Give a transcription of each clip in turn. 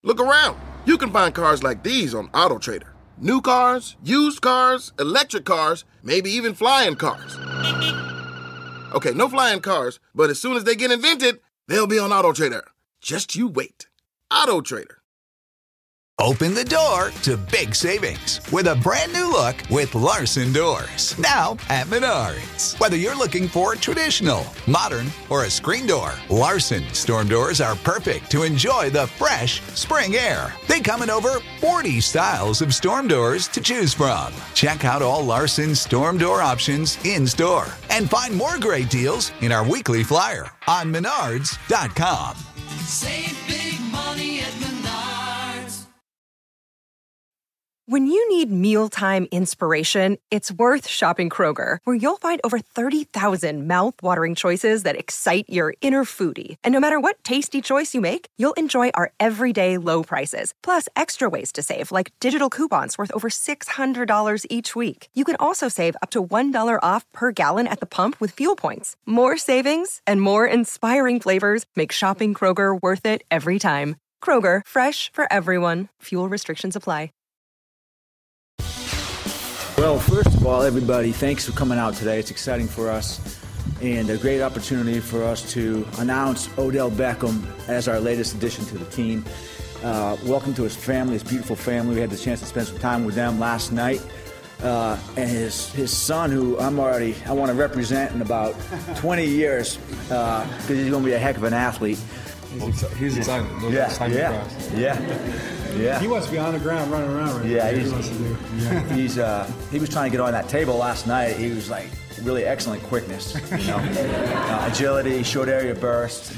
Look around. You can find cars like these on AutoTrader. New cars, used cars, electric cars, maybe even flying cars. Okay, no flying cars, but as soon as they get invented, they'll be on AutoTrader. Just you wait. AutoTrader. Open the door to big savings with a brand new look with Larson Doors. Now at Menards. Whether you're looking for traditional, modern, or a screen door, Larson storm doors are perfect to enjoy the fresh spring air. They come in over 40 styles of storm doors to choose from. Check out all Larson storm door options in store and find more great deals in our weekly flyer on Menards.com. Save big money at Menards. When you need mealtime inspiration, it's worth shopping Kroger, where you'll find over 30,000 mouth-watering choices that excite your inner foodie. And no matter what tasty choice you make, you'll enjoy our everyday low prices, plus extra ways to save, like digital coupons worth over $600 each week. You can also save up to $1 off per gallon at the pump with fuel points. More savings and more inspiring flavors make shopping Kroger worth it every time. Kroger, fresh for everyone. Fuel restrictions apply. Well, first of all, everybody, thanks for coming out today. It's exciting for us and a great opportunity for us to announce Odell Beckham as our latest addition to the team. Welcome to his family, his beautiful family. We had the chance to spend some time with them last night. And his son, who I want to represent in about 20 years because he's going to be a heck of an athlete. He's excited. Yeah. He wants to be on the ground running around right now. Yeah, he was trying to get on that table last night. He was like really excellent quickness, agility, short area burst.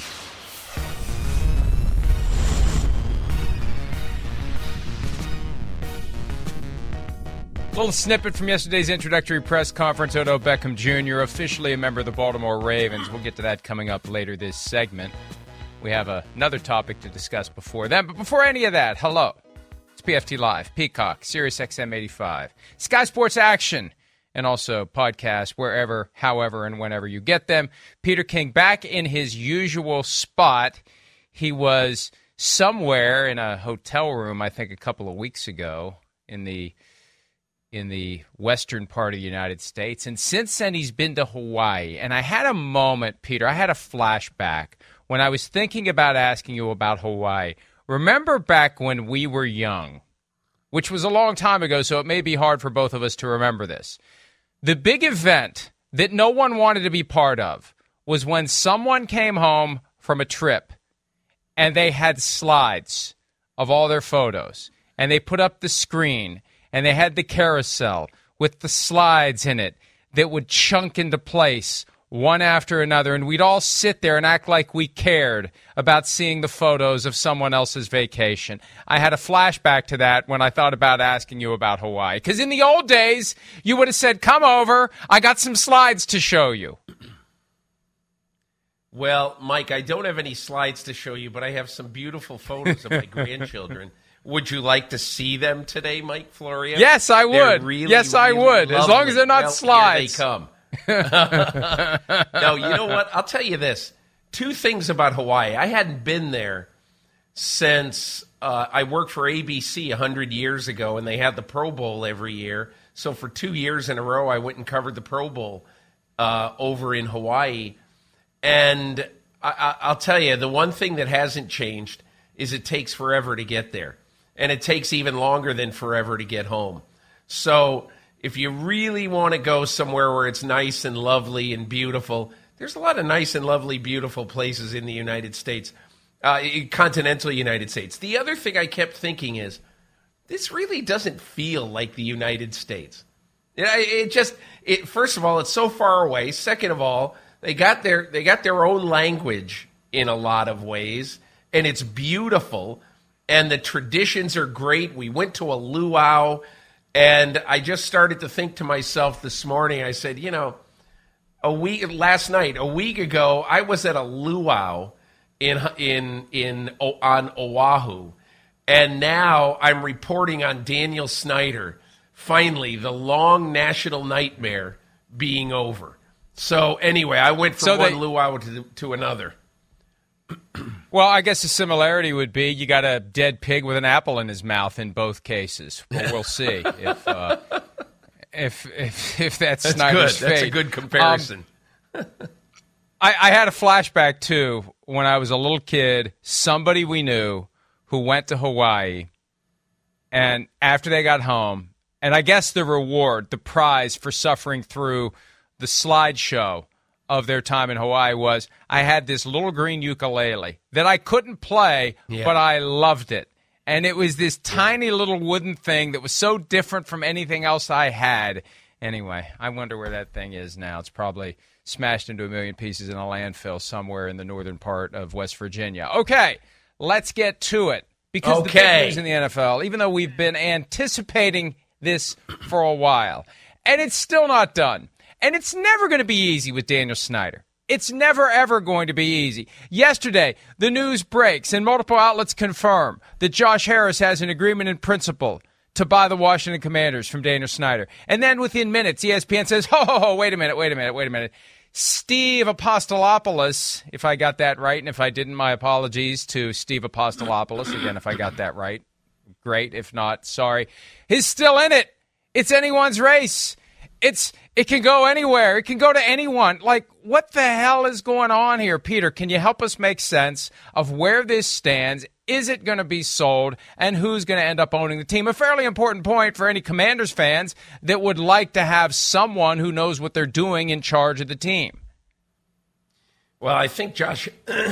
Little snippet from yesterday's introductory press conference. Odell Beckham Jr., officially a member of the Baltimore Ravens. We'll get to that coming up later this segment. We have another topic to discuss before then. But before any of that, hello. It's PFT Live, Peacock, Sirius XM 85, Sky Sports Action, and also podcast wherever, however, and whenever you get them. Peter King back in his usual spot. He was somewhere in a hotel room, I think, a couple of weeks ago in the western part of the United States. And since then, he's been to Hawaii. And I had a moment, Peter, I had a flashback when I was thinking about asking you about Hawaii. Remember back when we were young, which was a long time ago, so it may be hard for both of us to remember this. The big event that no one wanted to be part of was when someone came home from a trip and they had slides of all their photos, and they put up the screen, and they had the carousel with the slides in it that would chunk into place one after another, and we'd all sit there and act like we cared about seeing the photos of someone else's vacation. I had a flashback to that when I thought about asking you about Hawaii. Because in the old days, you would have said, come over, I got some slides to show you. Well, Mike, I don't have any slides to show you, but I have some beautiful photos of my grandchildren. Would you like to see them today, Mike Florio? Yes, I would. Really, I would, lovely. as long as they're not slides. Here they come. No, you know what? I'll tell you this. Two things about Hawaii. I hadn't been there since I worked for ABC 100 years ago, and they had the Pro Bowl every year. So for 2 years in a row, I went and covered the Pro Bowl over in Hawaii. And I'll tell you, the one thing that hasn't changed is it takes forever to get there. And it takes even longer than forever to get home. So if you really want to go somewhere where it's nice and lovely and beautiful, there's a lot of nice and lovely, beautiful places in the United States, continental United States. The other thing I kept thinking is, this really doesn't feel like the United States. First of all, it's so far away. Second of all, they got their own language in a lot of ways, and it's beautiful, and the traditions are great. We went to a luau. And I just started to think to myself this morning, I said, a week ago, I was at a luau on Oahu, and now I'm reporting on Daniel Snyder, finally, the long national nightmare being over. So anyway, I went from one luau to another. Well, I guess the similarity would be you got a dead pig with an apple in his mouth in both cases. Well, we'll see if that's Snyder's good. That's fate. a good comparison. I had a flashback, too, when I was a little kid, somebody we knew who went to Hawaii, and after they got home, and I guess the reward, the prize for suffering through the slideshow of their time in Hawaii was I had this little green ukulele that I couldn't play, but I loved it. And it was this tiny little wooden thing that was so different from anything else I had. Anyway, I wonder where that thing is now. It's probably smashed into a million pieces in a landfill somewhere in the northern part of West Virginia. Okay, let's get to it. Because the big news in the NFL, even though we've been anticipating this for a while, and it's still not done. And it's never going to be easy with Daniel Snyder. It's never, ever going to be easy. Yesterday, the news breaks and multiple outlets confirm that Josh Harris has an agreement in principle to buy the Washington Commanders from Daniel Snyder. And then within minutes, ESPN says, wait a minute. Steve Apostolopoulos, if I got that right, and if I didn't, my apologies to Steve Apostolopoulos. Again, if I got that right, great. If not, sorry. He's still in it. It's anyone's race. It can go anywhere. It can go to anyone. Like, what the hell is going on here? Peter, can you help us make sense of where this stands? Is it going to be sold? And who's going to end up owning the team? A fairly important point for any Commanders fans that would like to have someone who knows what they're doing in charge of the team. Well, I think Josh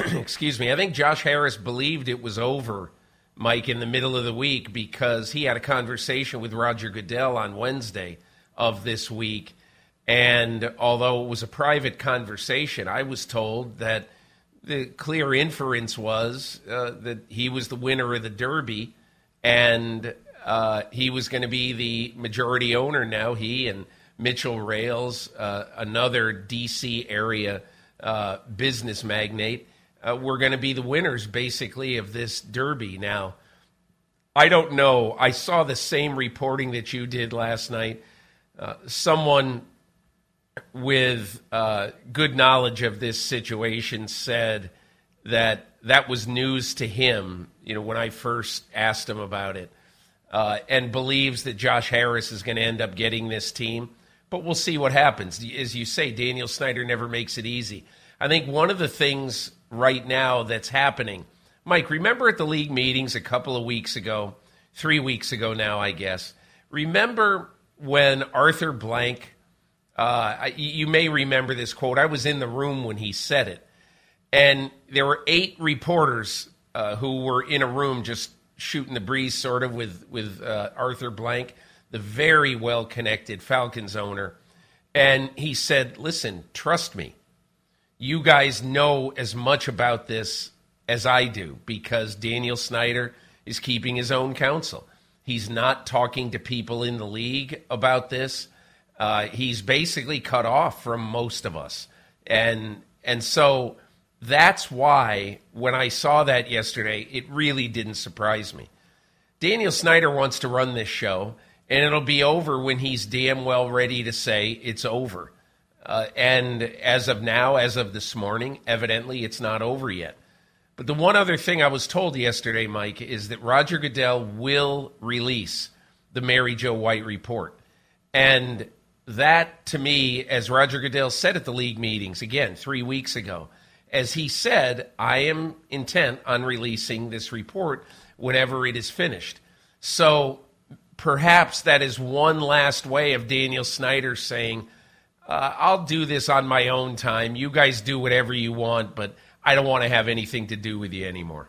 Harris believed it was over, Mike, in the middle of the week because he had a conversation with Roger Goodell on Wednesday of this week. And although it was a private conversation, I was told that the clear inference was that he was the winner of the Derby and he was going to be the majority owner now. He and Mitchell Rales, another D.C. area business magnate, were going to be the winners, basically, of this Derby. Now, I don't know. I saw the same reporting that you did last night. Someone with good knowledge of this situation said that was news to him, when I first asked him about it, and believes that Josh Harris is going to end up getting this team. But we'll see what happens. As you say, Daniel Snyder never makes it easy. I think one of the things right now that's happening, Mike, remember at the league meetings a couple of weeks ago, 3 weeks ago now, I guess, remember when Arthur Blank, you may remember this quote. I was in the room when he said it. And there were 8 reporters who were in a room just shooting the breeze sort of with Arthur Blank, the very well-connected Falcons owner. And he said, listen, trust me. You guys know as much about this as I do because Daniel Snyder is keeping his own counsel. He's not talking to people in the league about this. He's basically cut off from most of us. And so that's why when I saw that yesterday, it really didn't surprise me. Daniel Snyder wants to run this show, and it'll be over when he's damn well ready to say it's over. And as of now, as of this morning, evidently it's not over yet. But the one other thing I was told yesterday, Mike, is that Roger Goodell will release the Mary Jo White report. And that, to me, as Roger Goodell said at the league meetings, again, 3 weeks ago, as he said, I am intent on releasing this report whenever it is finished. So perhaps that is one last way of Daniel Snyder saying, I'll do this on my own time. You guys do whatever you want, but I don't want to have anything to do with you anymore.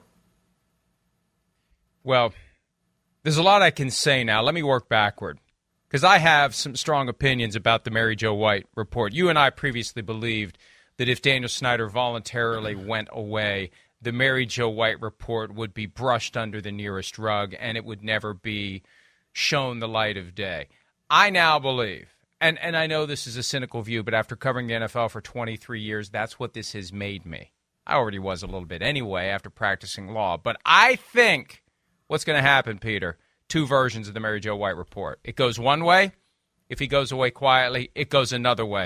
Well, there's a lot I can say now. Let me work backward because I have some strong opinions about the Mary Jo White report. You and I previously believed that if Daniel Snyder voluntarily went away, the Mary Jo White report would be brushed under the nearest rug and it would never be shown the light of day. I now believe, and I know this is a cynical view, but after covering the NFL for 23 years, that's what this has made me. I already was a little bit anyway after practicing law. But I think what's going to happen, Peter, 2 versions of the Mary Jo White report. It goes one way. If he goes away quietly, it goes another way.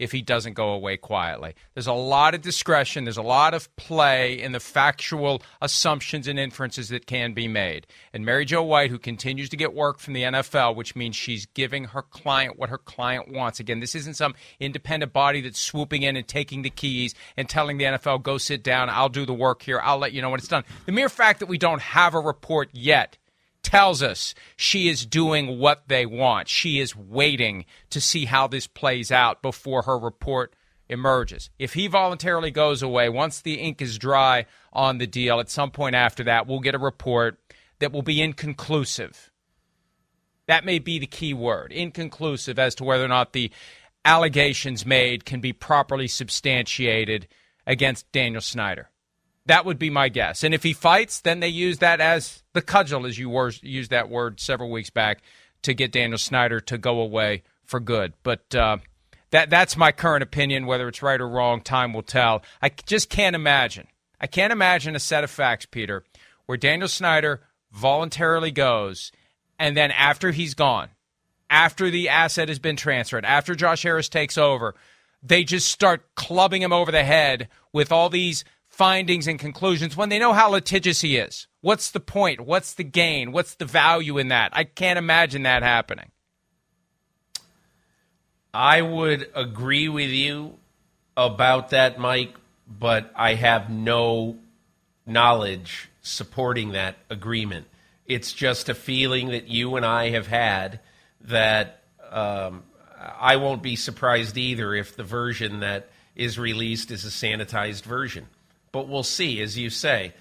if he doesn't go away quietly. There's a lot of discretion. There's a lot of play in the factual assumptions and inferences that can be made. And Mary Jo White, who continues to get work from the NFL, which means she's giving her client what her client wants. Again, this isn't some independent body that's swooping in and taking the keys and telling the NFL, go sit down, I'll do the work here, I'll let you know when it's done. The mere fact that we don't have a report yet tells us she is doing what they want. She is waiting to see how this plays out before her report emerges. If he voluntarily goes away, once the ink is dry on the deal, at some point after that, we'll get a report that will be inconclusive. That may be the key word, inconclusive, as to whether or not the allegations made can be properly substantiated against Daniel Snyder. That would be my guess. And if he fights, then they use that as the cudgel, as you used that word several weeks back, to get Daniel Snyder to go away for good. But that's my current opinion. Whether it's right or wrong, time will tell. I just can't imagine. I can't imagine a set of facts, Peter, where Daniel Snyder voluntarily goes, and then after he's gone, after the asset has been transferred, after Josh Harris takes over, they just start clubbing him over the head with all these findings and conclusions when they know how litigious he is. What's the point? What's the gain? What's the value in that? I can't imagine that happening. I would agree with you about that, Mike, but I have no knowledge supporting that agreement. It's just a feeling that you and I have had that I won't be surprised either if the version that is released is a sanitized version. But we'll see, as you say.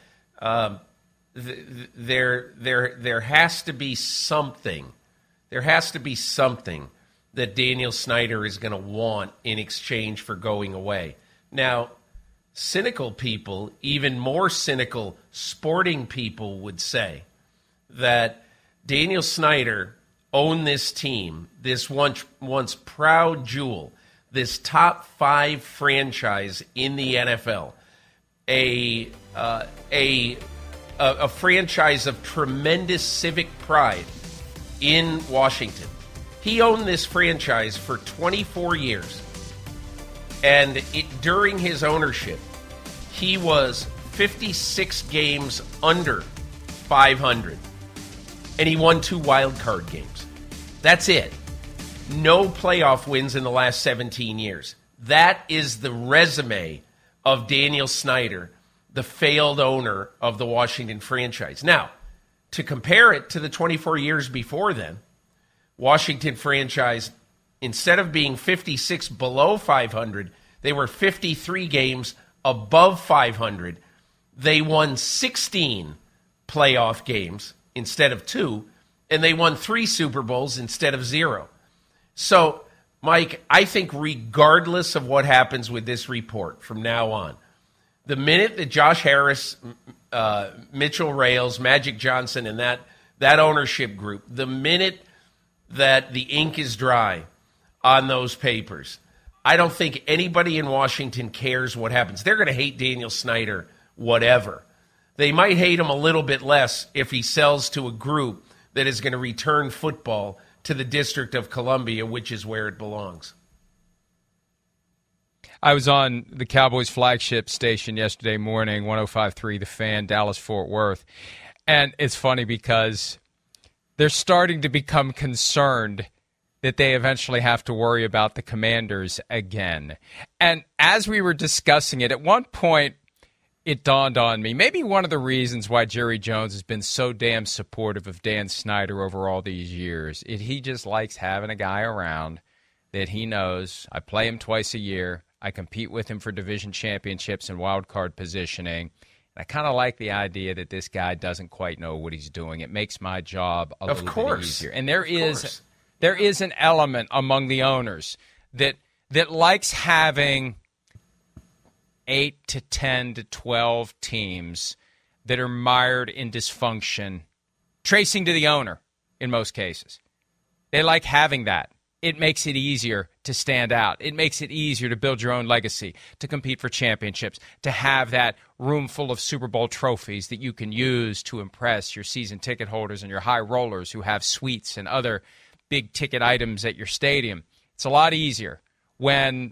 There has to be something. There has to be something that Daniel Snyder is going to want in exchange for going away. Now, cynical people, even more cynical sporting people, would say that Daniel Snyder owned this team, this once proud jewel, this top 5 franchise in the NFL. A franchise of tremendous civic pride in Washington. He owned this franchise for 24 years. And during his ownership, he was 56 games under 500. And he won 2 wild card games. That's it. No playoff wins in the last 17 years. That is the resume of Daniel Snyder, the failed owner of the Washington franchise. Now, to compare it to the 24 years before then, Washington franchise, instead of being 56 below 500, they were 53 games above 500. They won 16 playoff games instead of 2, and they won 3 Super Bowls instead of 0. So, Mike, I think regardless of what happens with this report from now on, the minute that Josh Harris, Mitchell Rales, Magic Johnson, and that ownership group, the minute that the ink is dry on those papers, I don't think anybody in Washington cares what happens. They're going to hate Daniel Snyder, whatever. They might hate him a little bit less if he sells to a group that is going to return football to the District of Columbia, which is where it belongs. I was on the Cowboys flagship station yesterday morning, 105.3 The Fan, Dallas-Fort Worth. And it's funny because they're starting to become concerned that they eventually have to worry about the Commanders again. And as we were discussing it, at one point, it dawned on me, maybe one of the reasons why Jerry Jones has been so damn supportive of Dan Snyder over all these years is he just likes having a guy around that he knows. I play him twice a year. I compete with him for division championships and wild card positioning. And I kind of like the idea that this guy doesn't quite know what he's doing. It makes my job a little bit easier. And there is an element among the owners that likes having 8 to 10 to 12 teams that are mired in dysfunction, tracing to the owner in most cases. They like having that. It makes it easier to stand out. It makes it easier to build your own legacy, to compete for championships, to have that room full of Super Bowl trophies that you can use to impress your season ticket holders and your high rollers who have suites and other big ticket items at your stadium. It's a lot easier when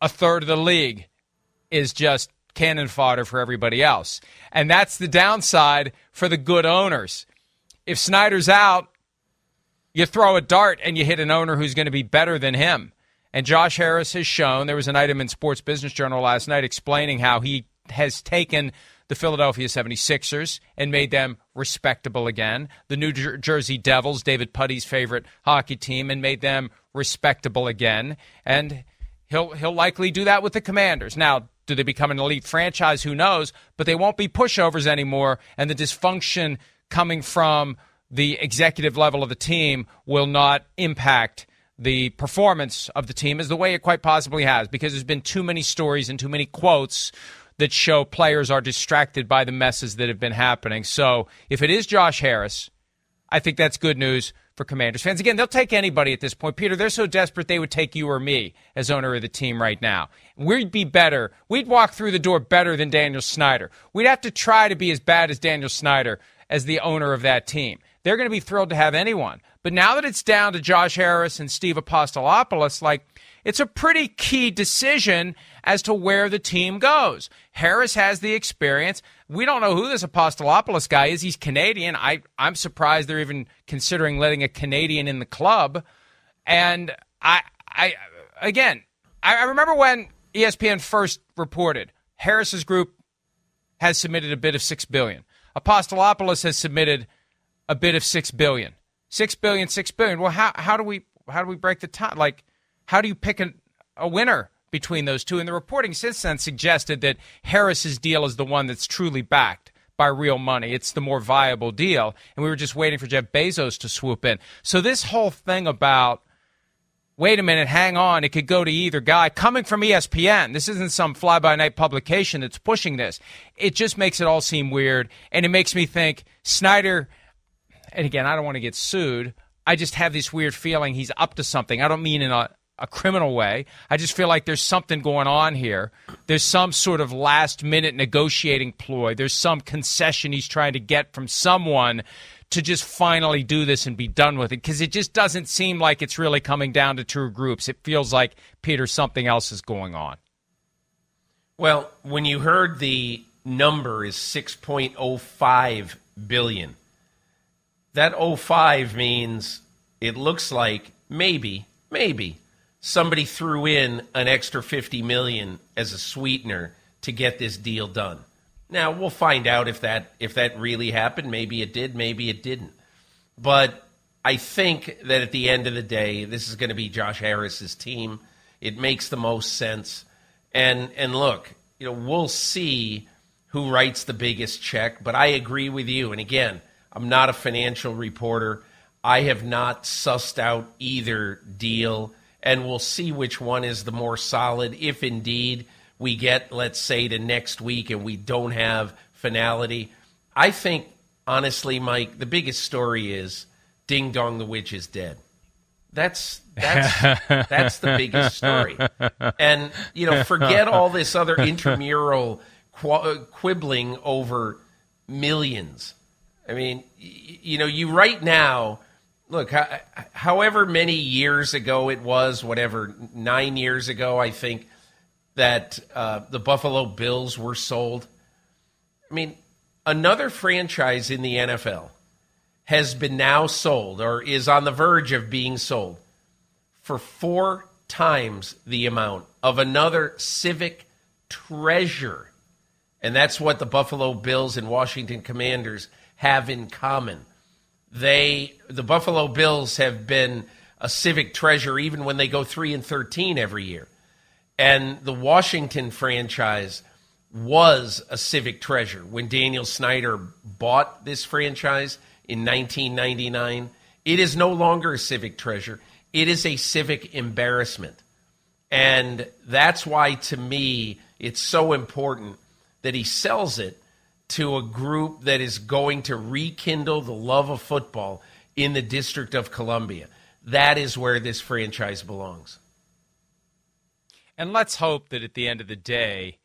a third of the league is just cannon fodder for everybody else. And that's the downside for the good owners. If Snyder's out, you throw a dart and you hit an owner who's going to be better than him. And Josh Harris has shown, there was an item in Sports Business Journal last night explaining how he has taken the Philadelphia 76ers and made them respectable again, the New Jersey Devils, David Putty's favorite hockey team, and made them respectable again. And he'll likely do that with the Commanders. Now, do they become an elite franchise? Who knows? But they won't be pushovers anymore, and the dysfunction coming from the executive level of the team will not impact the performance of the team as the way it quite possibly has, because there's been too many stories and too many quotes that show players are distracted by the messes that have been happening. So if it is Josh Harris, I think that's good news for Commanders fans. Again, they'll take anybody at this point. Peter, they're so desperate they would take you or me as owner of the team right now. We'd be better. We'd walk through the door better than Daniel Snyder. We'd have to try to be as bad as Daniel Snyder as the owner of that team. They're going to be thrilled to have anyone. But now that it's down to Josh Harris and Steve Apostolopoulos, it's a pretty key decision as to where the team goes. Harris has the experience. We don't know who this Apostolopoulos guy is. He's Canadian. I'm surprised they're even considering letting a Canadian in the club. And I remember when ESPN first reported Harris's group has submitted a bid of $6 billion. Apostolopoulos has submitted a bid of $6 billion. $6 billion, $6 billion. Well, how do we break the tie? How do you pick a winner between those two? And the reporting since then suggested that Harris's deal is the one that's truly backed by real money. It's the more viable deal. And we were just waiting for Jeff Bezos to swoop in. So this whole thing about, wait a minute, hang on, it could go to either guy, coming from ESPN. This isn't some fly-by-night publication that's pushing this. It just makes it all seem weird. And it makes me think Snyder, and again, I don't want to get sued. I just have this weird feeling he's up to something. I don't mean in a criminal way. I just feel like there's something going on here. There's some sort of last-minute negotiating ploy. There's some concession he's trying to get from someone to just finally do this and be done with it, because it just doesn't seem like it's really coming down to two groups. It feels like, Peter, something else is going on. Well, when you heard the number is $6.05 billion, that 05 means it looks like maybe somebody threw in an extra $50 million as a sweetener to get this deal done. Now, we'll find out if that really happened. Maybe it did, maybe it didn't. But I think that at the end of the day, this is going to be Josh Harris's team. It makes the most sense. And look, we'll see who writes the biggest check. But I agree with you. And again, I'm not a financial reporter. I have not sussed out either deal. And we'll see which one is the more solid, if indeed we get, let's say, to next week and we don't have finality. I think, honestly, Mike, the biggest story is Ding Dong the Witch is dead. That's the biggest story. And, forget all this other intramural quibbling over millions. I mean, you right now, look, however many years ago it was, 9 years ago, I think, that the Buffalo Bills were sold. I mean, another franchise in the NFL has been now sold, or is on the verge of being sold, for 4 times the amount of another civic treasure. And that's what the Buffalo Bills and Washington Commanders have in common. The Buffalo Bills have been a civic treasure even when they go 3-13 every year. And the Washington franchise was a civic treasure when Daniel Snyder bought this franchise in 1999. It is no longer a civic treasure. It is a civic embarrassment. And that's why, to me, it's so important that he sells it to a group that is going to rekindle the love of football in the District of Columbia. That is where this franchise belongs. And let's hope that at the end of the day,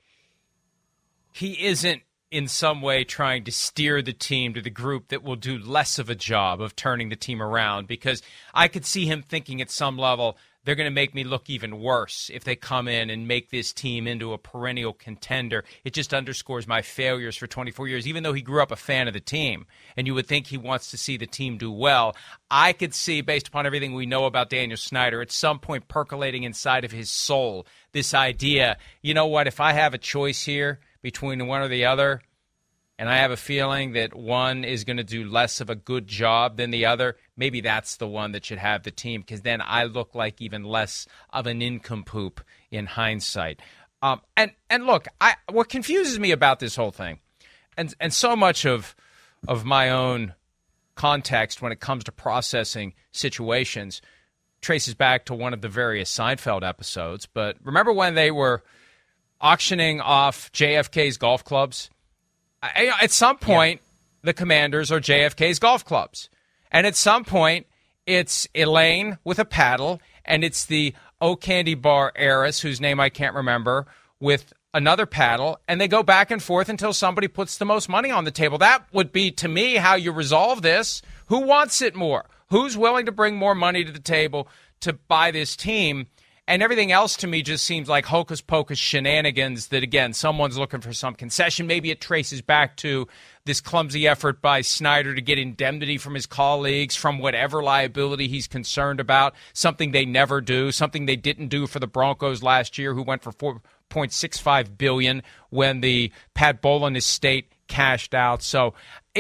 he isn't in some way trying to steer the team to the group that will do less of a job of turning the team around, because I could see him thinking at some level, they're going to make me look even worse if they come in and make this team into a perennial contender. It just underscores my failures for 24 years, even though he grew up a fan of the team. And you would think he wants to see the team do well. I could see, based upon everything we know about Daniel Snyder, at some point percolating inside of his soul, this idea, you know what, if I have a choice here between one or the other, and I have a feeling that one is going to do less of a good job than the other, maybe that's the one that should have the team, because then I look like even less of an nincompoop in hindsight. And look, what confuses me about this whole thing, and so much of my own context when it comes to processing situations traces back to one of the various Seinfeld episodes. But remember when they were auctioning off JFK's golf clubs? At some point, the Commanders are JFK's golf clubs. And at some point, it's Elaine with a paddle, and it's the O Candy Bar heiress, whose name I can't remember, with another paddle, and they go back and forth until somebody puts the most money on the table. That would be, to me, how you resolve this. Who wants it more? Who's willing to bring more money to the table to buy this team? And everything else to me just seems like hocus-pocus shenanigans that, again, someone's looking for some concession. Maybe it traces back to this clumsy effort by Snyder to get indemnity from his colleagues from whatever liability he's concerned about, something they never do, something they didn't do for the Broncos last year, who went for $4.65 billion when the Pat Bowlen estate cashed out. So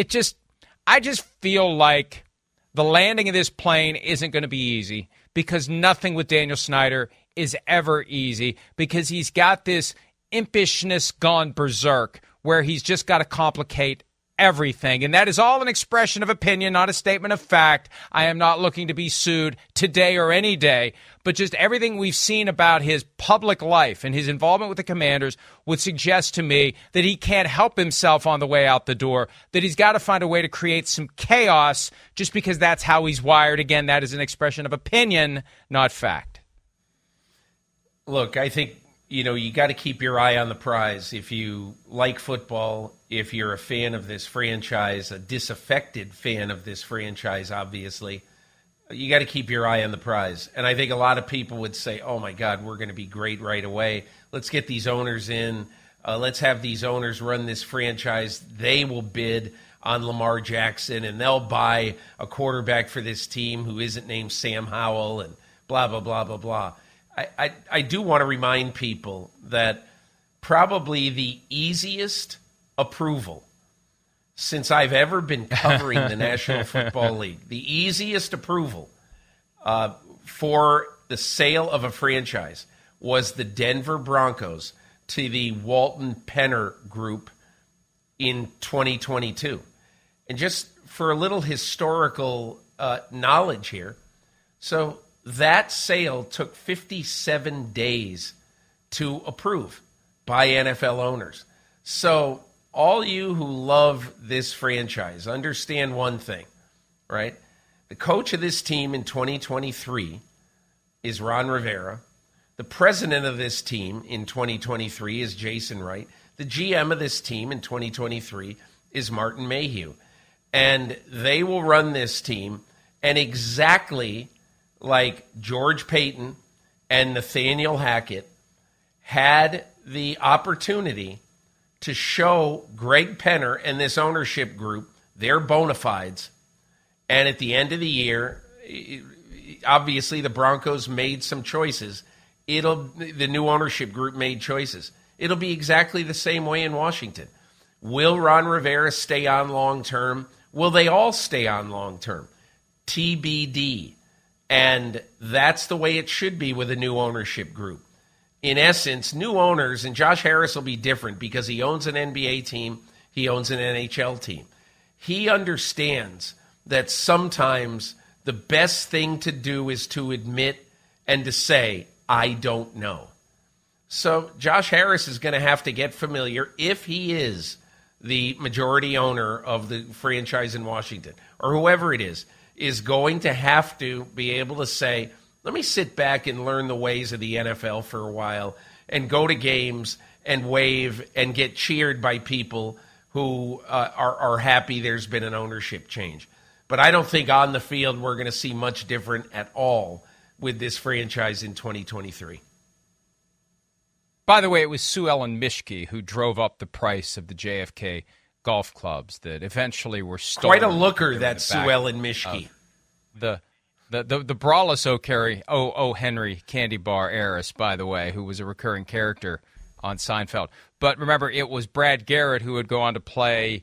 I just feel like the landing of this plane isn't going to be easy, because nothing with Daniel Snyder is ever easy, because he's got this impishness gone berserk where he's just got to complicate everything. And that is all an expression of opinion, not a statement of fact. I am not looking to be sued today or any day, but just everything we've seen about his public life and his involvement with the Commanders would suggest to me that he can't help himself on the way out the door, that he's got to find a way to create some chaos just because that's how he's wired. Again, that is an expression of opinion, not fact. Look, I think, you got to keep your eye on the prize. If you like football, if you're a fan of this franchise, a disaffected fan of this franchise, obviously, you got to keep your eye on the prize. And I think a lot of people would say, oh, my God, we're going to be great right away. Let's get these owners in. Let's have these owners run this franchise. They will bid on Lamar Jackson, and they'll buy a quarterback for this team who isn't named Sam Howell, and blah, blah, blah, blah, blah. I do want to remind people that probably the easiest approval since I've ever been covering the National Football League, the easiest approval for the sale of a franchise was the Denver Broncos to the Walton Penner Group in 2022. And just for a little historical knowledge here, so that sale took 57 days to approve by NFL owners. So all you who love this franchise, understand one thing, right? The coach of this team in 2023 is Ron Rivera. The president of this team in 2023 is Jason Wright. The GM of this team in 2023 is Martin Mayhew. And they will run this team, and exactly like George Payton and Nathaniel Hackett had the opportunity to show Greg Penner and this ownership group their bona fides. And at the end of the year, obviously the Broncos made some choices. The new ownership group made choices. It'll be exactly the same way in Washington. Will Ron Rivera stay on long term? Will they all stay on long term? TBD. And that's the way it should be with a new ownership group. In essence, new owners, and Josh Harris will be different because he owns an NBA team, he owns an NHL team. He understands that sometimes the best thing to do is to admit and to say, I don't know. So Josh Harris is going to have to get familiar, if he is the majority owner of the franchise in Washington, or whoever it is going to have to be able to say, let me sit back and learn the ways of the NFL for a while and go to games and wave and get cheered by people who are happy there's been an ownership change. But I don't think on the field we're going to see much different at all with this franchise in 2023. By the way, it was Sue Ellen Mischke who drove up the price of the JFK golf clubs that eventually were stolen. Quite a looker, that Sue Ellen Mischke. The braless O. Henry candy bar heiress, by the way, who was a recurring character on Seinfeld. But remember, it was Brad Garrett who would go on to play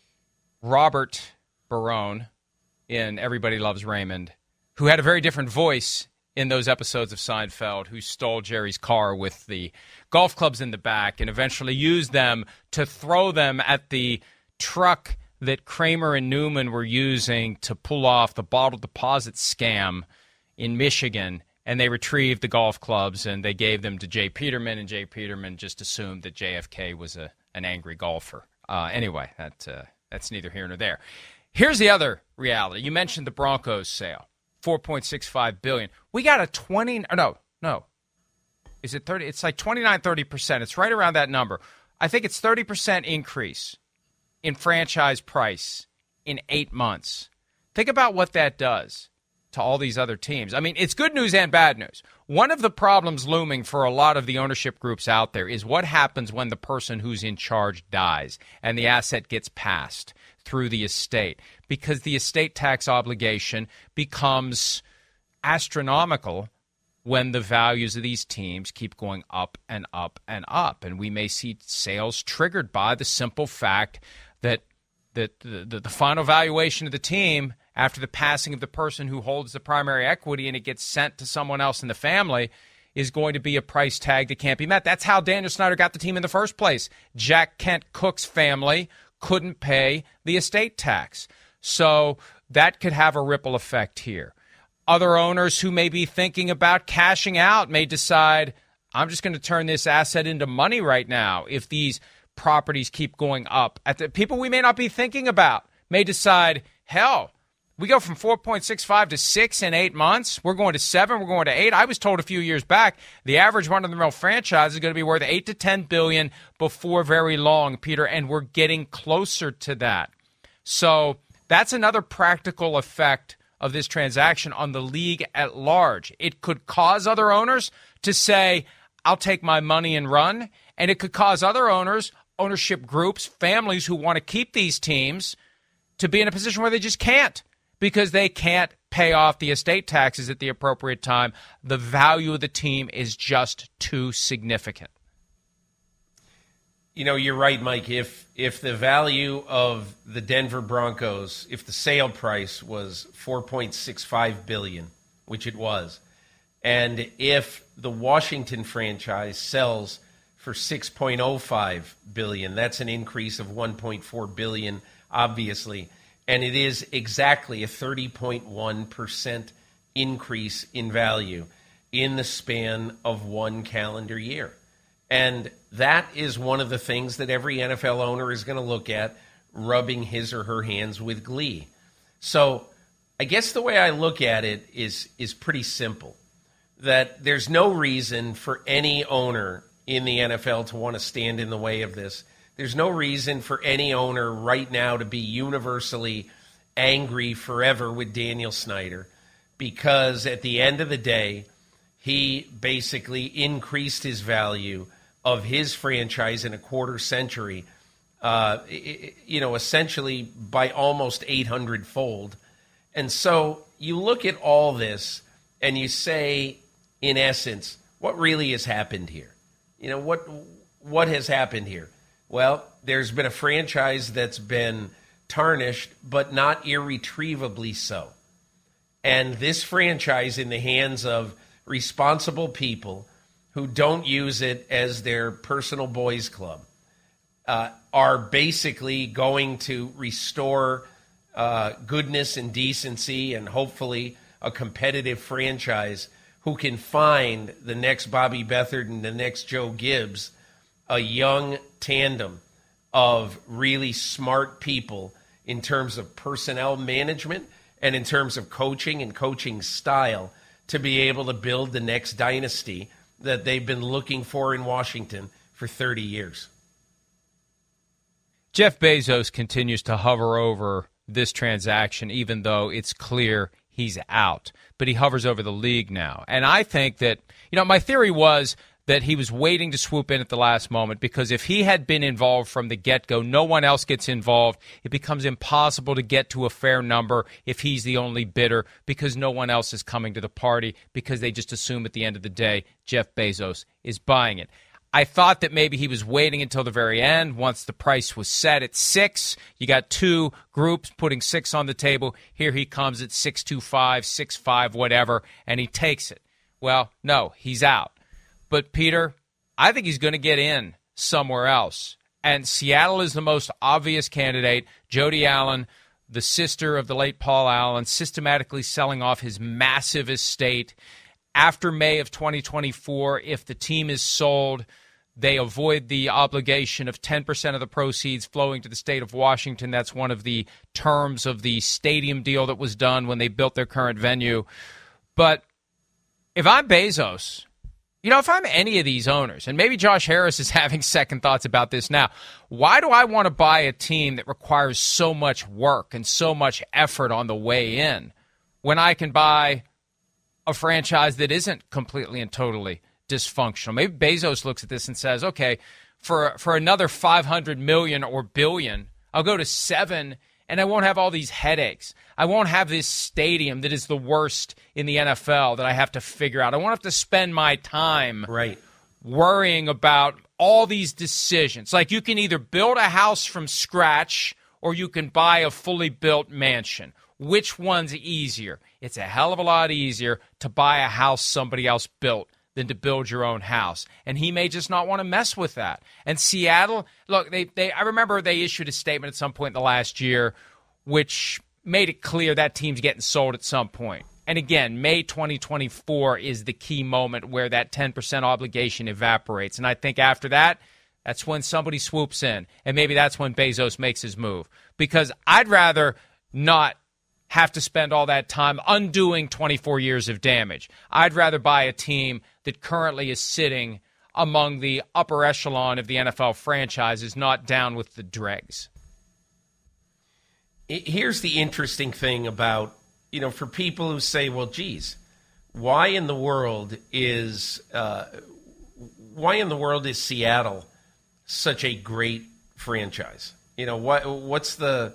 Robert Barone in Everybody Loves Raymond, who had a very different voice in those episodes of Seinfeld, who stole Jerry's car with the golf clubs in the back and eventually used them to throw them at the truck that Kramer and Newman were using to pull off the bottle deposit scam in Michigan. And they retrieved the golf clubs and they gave them to Jay Peterman, and Jay Peterman just assumed that JFK was an angry golfer. Anyway, that's neither here nor there. Here's the other reality. You mentioned the Broncos sale. $4.65 billion. We got a no. Is it 30? It's like 29-30%. It's right around that number. I think it's 30% increase in franchise price in 8 months. Think about what that does to all these other teams. I mean, it's good news and bad news. One of the problems looming for a lot of the ownership groups out there is what happens when the person who's in charge dies and the asset gets passed through the estate, because the estate tax obligation becomes astronomical when the values of these teams keep going up and up and up. And we may see sales triggered by the simple fact that the final valuation of the team after the passing of the person who holds the primary equity and it gets sent to someone else in the family is going to be a price tag that can't be met. That's how Daniel Snyder got the team in the first place. Jack Kent Cook's family couldn't pay the estate tax. So that could have a ripple effect here. Other owners who may be thinking about cashing out may decide, I'm just going to turn this asset into money right now. If these properties keep going up, people we may not be thinking about may decide, hell, we go from 4.65 to 6 in 8 months. We're going to 7. We're going to 8. I was told a few years back the average run-of-the-mill franchise is going to be worth $8 to $10 billion before very long, Peter, and we're getting closer to that. So that's another practical effect of this transaction on the league at large. It could cause other owners to say, I'll take my money and run, and it could cause other owners, ownership groups, families who want to keep these teams to be in a position where they just can't, because they can't pay off the estate taxes at the appropriate time. The value of the team is just too significant. You know, you're right, Mike. If the value of the Denver Broncos, if the sale price was $4.65 billion, which it was, and if the Washington franchise sells for $6.05 billion, that's an increase of $1.4 billion, obviously. And it is exactly a 30.1% increase in value in the span of one calendar year. And that is one of the things that every NFL owner is going to look at, rubbing his or her hands with glee. So I guess the way I look at it is pretty simple, that there's no reason for any owner in the NFL to want to stand in the way of this. There's no reason for any owner right now to be universally angry forever with Daniel Snyder, because at the end of the day, he basically increased his value of his franchise in a quarter century, essentially by almost 800-fold. And so you look at all this and you say, in essence, what really has happened here? You know, what has happened here? Well, there's been a franchise that's been tarnished, but not irretrievably so. And this franchise, in the hands of responsible people who don't use it as their personal boys club, are basically going to restore goodness and decency and hopefully a competitive franchise who can find the next Bobby Beathard and the next Joe Gibbs, a young tandem of really smart people in terms of personnel management and in terms of coaching and coaching style to be able to build the next dynasty that they've been looking for in Washington for 30 years. Jeff Bezos continues to hover over this transaction, even though it's clear he's out. But he hovers over the league now. And I think that, my theory was that he was waiting to swoop in at the last moment, because if he had been involved from the get-go, no one else gets involved. It becomes impossible to get to a fair number if he's the only bidder, because no one else is coming to the party, because they just assume at the end of the day Jeff Bezos is buying it. I thought that maybe he was waiting until the very end. Once the price was set at 6, you got two groups putting 6 on the table. Here he comes at 6.25, 6.5, whatever, and he takes it. Well, no, he's out. But, Peter, I think he's going to get in somewhere else. And Seattle is the most obvious candidate. Jody Allen, the sister of the late Paul Allen, systematically selling off his massive estate. After May of 2024, if the team is sold, they avoid the obligation of 10% of the proceeds flowing to the state of Washington. That's one of the terms of the stadium deal that was done when they built their current venue. But if I'm Bezos, if I'm any of these owners, and maybe Josh Harris is having second thoughts about this now, why do I want to buy a team that requires so much work and so much effort on the way in when I can buy a franchise that isn't completely and totally dysfunctional? Maybe Bezos looks at this and says, okay, for another $500 million or billion, I'll go to 7, and I won't have all these headaches. I won't have this stadium that is the worst in the NFL that I have to figure out. I won't have to spend my time worrying about all these decisions. Like, you can either build a house from scratch or you can buy a fully built mansion. Which one's easier? It's a hell of a lot easier to buy a house somebody else built than to build your own house. And he may just not want to mess with that. And Seattle, look, I remember they issued a statement at some point in the last year which made it clear that team's getting sold at some point. And again, May 2024 is the key moment where that 10% obligation evaporates. And I think after that, that's when somebody swoops in. And maybe that's when Bezos makes his move. Because I'd rather not have to spend all that time undoing 24 years of damage. I'd rather buy a team that currently is sitting among the upper echelon of the NFL franchises, not down with the dregs. Here's the interesting thing about, for people who say, well, geez, why in the world is Seattle such a great franchise? What's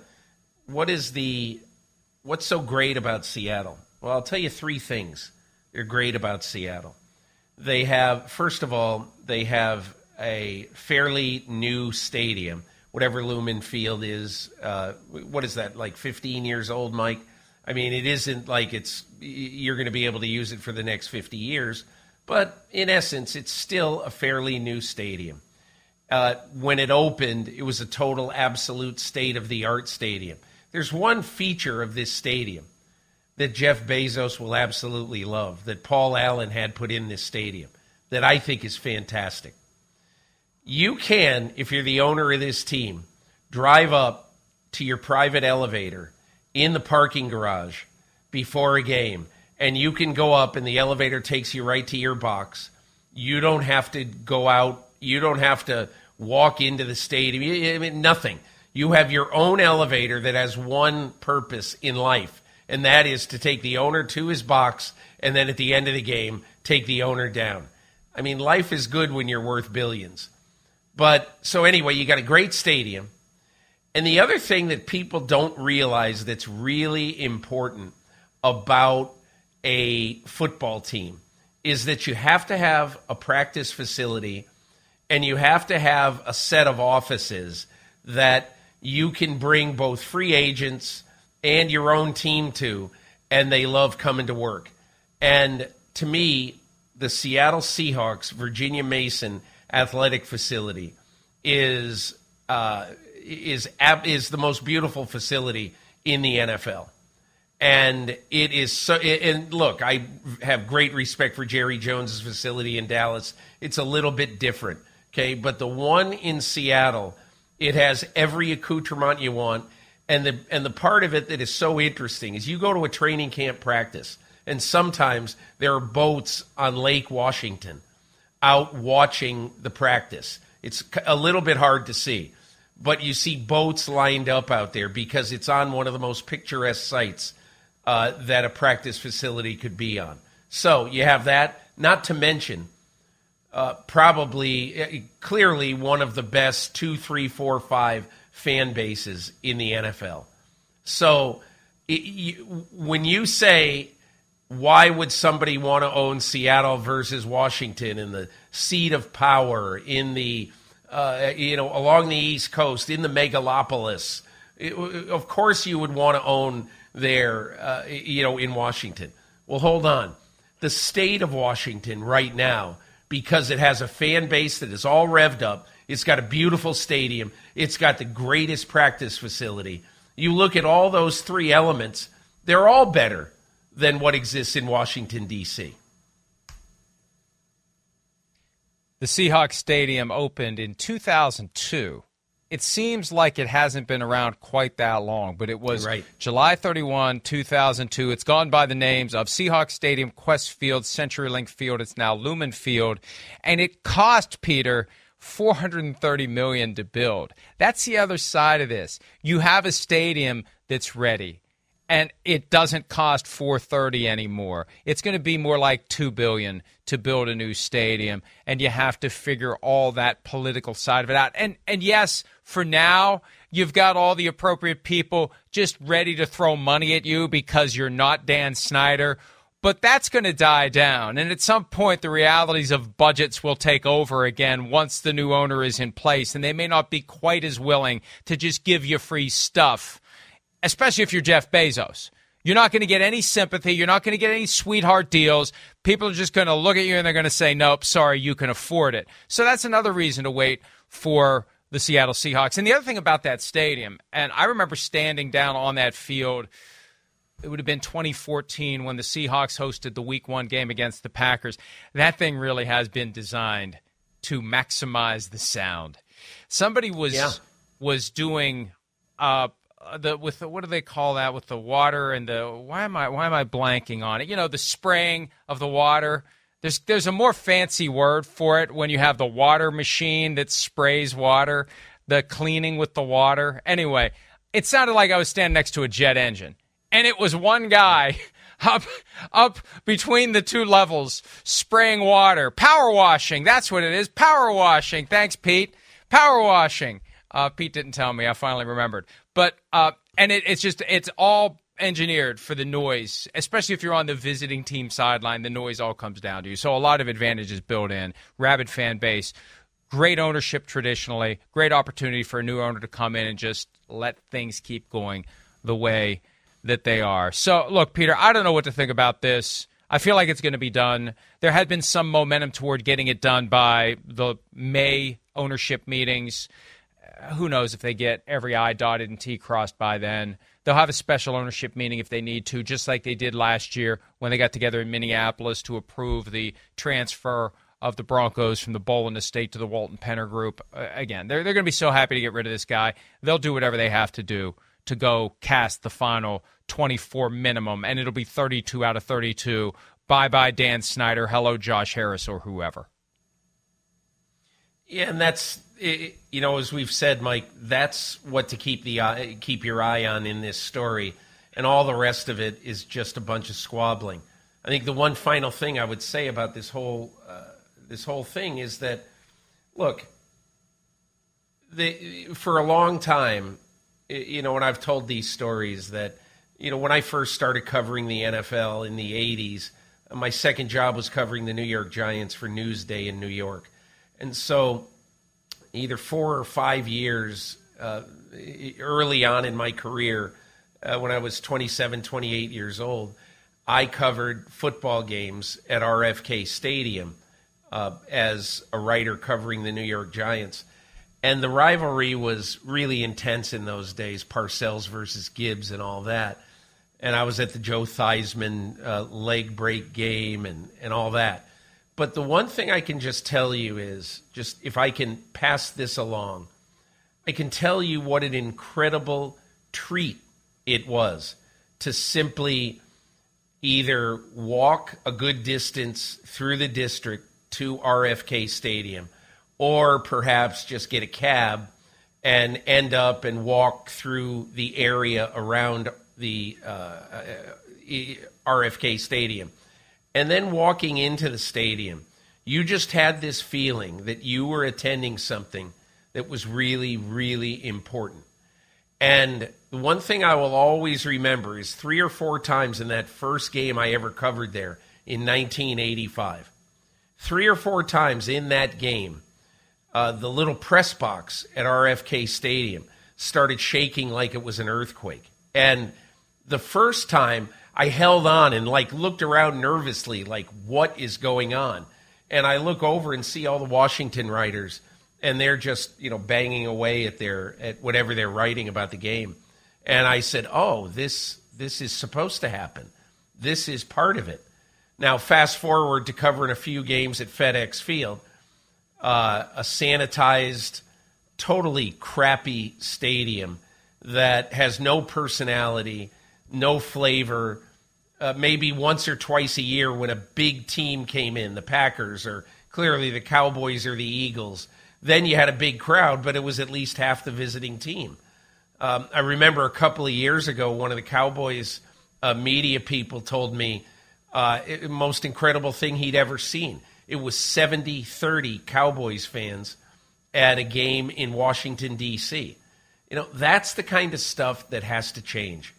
so great about Seattle? Well, I'll tell you 3 things that are great about Seattle. They have, first of all, a fairly new stadium, whatever Lumen Field is. What is that, like 15 years old, Mike? I mean, it isn't like you're going to be able to use it for the next 50 years, but in essence, it's still a fairly new stadium. When it opened, it was a total, absolute state-of-the-art stadium. There's one feature of this stadium that Jeff Bezos will absolutely love, that Paul Allen had put in this stadium, that I think is fantastic. You can, if you're the owner of this team, drive up to your private elevator in the parking garage before a game, and you can go up and the elevator takes you right to your box. You don't have to go out. You don't have to walk into the stadium. Nothing. You have your own elevator that has one purpose in life, and that is to take the owner to his box and then at the end of the game, take the owner down. I mean, life is good when you're worth billions. But so anyway, you got a great stadium. And the other thing that people don't realize that's really important about a football team is that you have to have a practice facility and you have to have a set of offices that you can bring both free agents and your own team to, and they love coming to work. And to me, the Seattle Seahawks Virginia Mason athletic facility is the most beautiful facility in the NFL. And it is so. And look, I have great respect for Jerry Jones's facility in Dallas. It's a little bit different, okay? But the one in Seattle, it has every accoutrement you want. And the part of it that is so interesting is you go to a training camp practice, and sometimes there are boats on Lake Washington out watching the practice. It's a little bit hard to see, but you see boats lined up out there because it's on one of the most picturesque sites that a practice facility could be on. So you have that, not to mention clearly one of the best 2, 3, 4, 5 fan bases in the NFL. So when you say, why would somebody want to own Seattle versus Washington in the seat of power in the, along the East Coast, in the megalopolis, of course you would want to own there, in Washington. Well, hold on. The state of Washington right now, because it has a fan base that is all revved up, it's got a beautiful stadium, it's got the greatest practice facility. You look at all those three elements, they're all better than what exists in Washington, D.C. The Seahawks Stadium opened in 2002. It seems like it hasn't been around quite that long, but it was right. July 31, 2002. It's gone by the names of Seahawks Stadium, Quest Field, CenturyLink Field. It's now Lumen Field. And it cost, Peter, $430 million to build. That's the other side of this. You have a stadium that's ready, and it doesn't cost $430 anymore. It's going to be more like $2 billion to build a new stadium, and you have to figure all that political side of it out. And yes, for now, you've got all the appropriate people just ready to throw money at you because you're not Dan Snyder. But that's going to die down. And at some point, the realities of budgets will take over again once the new owner is in place. And they may not be quite as willing to just give you free stuff, especially if you're Jeff Bezos. You're not going to get any sympathy. You're not going to get any sweetheart deals. People are just going to look at you and they're going to say, nope, sorry, you can afford it. So that's another reason to wait for the Seattle Seahawks. And the other thing about that stadium, and I remember standing down on that field, it would have been 2014 when the Seahawks hosted the Week 1 game against the Packers. That thing really has been designed to maximize the sound. Somebody was doing what do they call that with the water and the why am I blanking on it? The spraying of the water. There's a more fancy word for it when you have the water machine that sprays water, the cleaning with the water. Anyway, it sounded like I was standing next to a jet engine. And it was one guy up between the two levels spraying water. Power washing, that's what it is. Power washing. Thanks, Pete. Power washing. Pete didn't tell me. I finally remembered. But and it's all engineered for the noise, especially if you're on the visiting team sideline. The noise all comes down to you. So a lot of advantages built in. Rabid fan base. Great ownership traditionally. Great opportunity for a new owner to come in and just let things keep going the way that they are. So, look, Peter, I don't know what to think about this. I feel like it's going to be done. There had been some momentum toward getting it done by the May ownership meetings. Who knows if they get every I dotted and T crossed by then. They'll have a special ownership meeting if they need to, just like they did last year when they got together in Minneapolis to approve the transfer of the Broncos from the Bolin estate to the Walton Penner Group. Again, they're going to be so happy to get rid of this guy. They'll do whatever they have to do to go cast the final 24 minimum, and it'll be 32 out of 32. Bye-bye, Dan Snyder. Hello, Josh Harris, or whoever. Yeah, and that's, as we've said, Mike, that's what to keep your eye on in this story, and all the rest of it is just a bunch of squabbling. I think the one final thing I would say about this whole thing is that, look, for a long time, and I've told these stories that, when I first started covering the NFL in the 80s, my second job was covering the New York Giants for Newsday in New York. And so either 4 or 5 years early on in my career, when I was 27, 28 years old, I covered football games at RFK Stadium as a writer covering the New York Giants. And the rivalry was really intense in those days, Parcells versus Gibbs and all that. And I was at the Joe Theismann leg break game and all that. But the one thing I can just tell you is, just if I can pass this along, I can tell you what an incredible treat it was to simply either walk a good distance through the district to RFK Stadium, or perhaps just get a cab and end up and walk through the area around the RFK Stadium. And then walking into the stadium, you just had this feeling that you were attending something that was really, really important. And the one thing I will always remember is 3 or 4 times in that first game I ever covered there in 1985. 3 or 4 times in that game, the little press box at RFK Stadium started shaking like it was an earthquake. And the first time I held on and looked around nervously, what is going on? And I look over and see all the Washington writers, and they're just, banging away at whatever they're writing about the game. And I said, oh, this is supposed to happen. This is part of it. Now, fast forward to covering a few games at FedEx Field, a sanitized, totally crappy stadium that has no personality, no flavor. Maybe once or twice a year when a big team came in, the Packers or clearly the Cowboys or the Eagles, then you had a big crowd, but it was at least half the visiting team. I remember a couple of years ago, one of the Cowboys media people told me the most incredible thing he'd ever seen. It was 70-30 Cowboys fans at a game in Washington, D.C. That's the kind of stuff that has to change.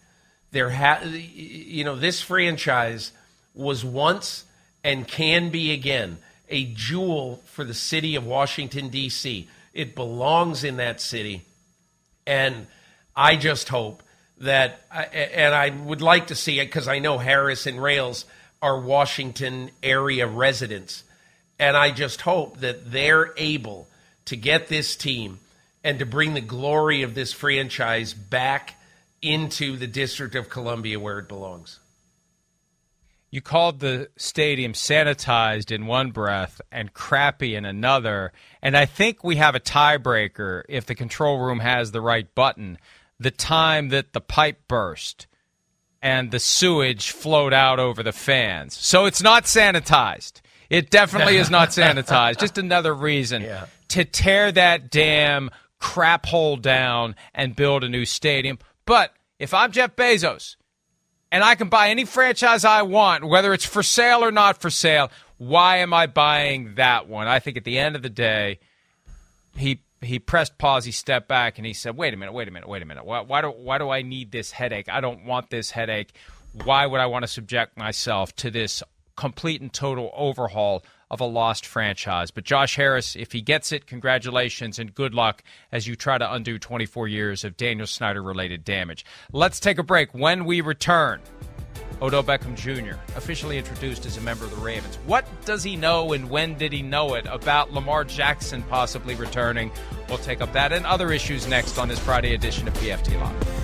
This franchise was once and can be again a jewel for the city of Washington, D.C. It belongs in that city. And I just hope that, and I would like to see it because I know Harris and Rails are Washington area residents. And I just hope that they're able to get this team and to bring the glory of this franchise back into the District of Columbia where it belongs. You called the stadium sanitized in one breath and crappy in another, and I think we have a tiebreaker if the control room has the right button. The time that the pipe burst and the sewage flowed out over the fans. So it's not sanitized. It definitely is not sanitized. Just another reason to tear that damn crap hole down and build a new stadium. But if I'm Jeff Bezos and I can buy any franchise I want, whether it's for sale or not for sale, why am I buying that one? I think at the end of the day, he pressed pause, he stepped back, and he said, wait a minute. Why do I need this headache? I don't want this headache. Why would I want to subject myself to this complete and total overhaul of a lost franchise? But Josh Harris, if he gets it, congratulations and good luck as you try to undo 24 years of Daniel Snyder-related damage. Let's take a break. When we return, Odell Beckham Jr., officially introduced as a member of the Ravens. What does he know and when did he know it about Lamar Jackson possibly returning? We'll take up that and other issues next on this Friday edition of PFT Live.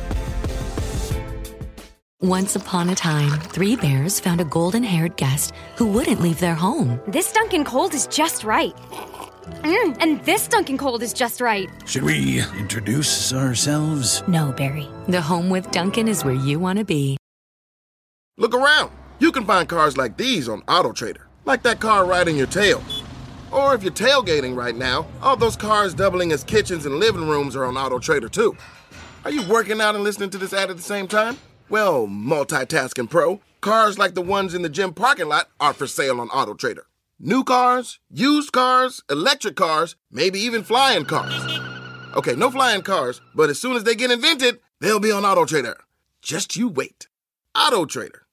Once upon a time, 3 bears found a golden-haired guest who wouldn't leave their home. This Dunkin' Cold is just right. And this Dunkin' Cold is just right. Should we introduce ourselves? No, Barry. The home with Dunkin' is where you want to be. Look around. You can find cars like these on AutoTrader, like that car riding your tail. Or if you're tailgating right now, all those cars doubling as kitchens and living rooms are on AutoTrader too. Are you working out and listening to this ad at the same time? Well, multitasking pro, cars like the ones in the gym parking lot are for sale on AutoTrader. New cars, used cars, electric cars, maybe even flying cars. Okay, no flying cars, but as soon as they get invented, they'll be on AutoTrader. Just you wait. AutoTrader.